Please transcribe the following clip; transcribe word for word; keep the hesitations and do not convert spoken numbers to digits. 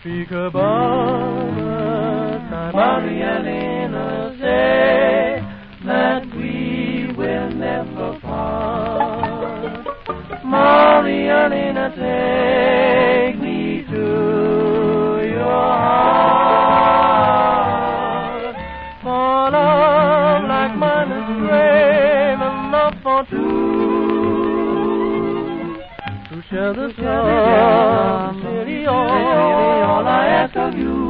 speak above the time. Marielena, say that we will never part. Marielena, take me to your heart. For love like mine is brave and love for two. To share the sun, city, all I ask of you.